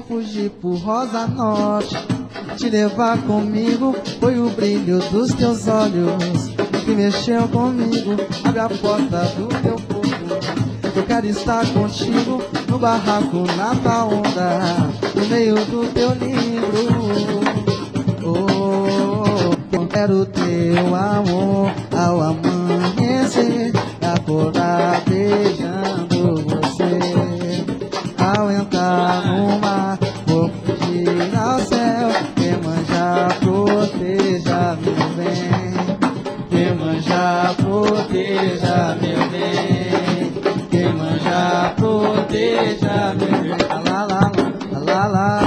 fugir por Rosa Norte. Te levar comigo foi o brilho dos teus olhos que mexeu comigo. Abre a porta do teu corpo, eu quero estar contigo no barraco, na tua onda, no meio do teu livro. Eu quero teu amor ao amanhecer, acordar beijando você, ao entrar no mar, vou pedir ao céu, Iemanjá proteja meu bem, Iemanjá proteja meu bem, Iemanjá proteja meu bem. Alalá, alalá,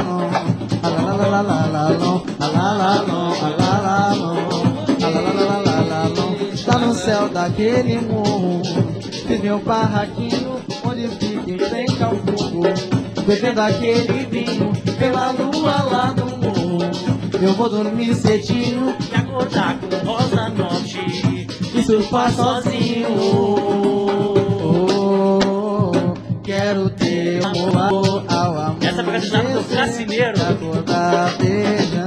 está no céu daquele morro, fiz meu barraquinho onde fica em frente ao fogo, bebendo aquele vinho pela lua lá no morro. Eu vou dormir cedinho e acordar com Rosa Norte e surfar sozinho. Quero ter amor ao amor. Essa é a do Cassineiro. Acordar beijando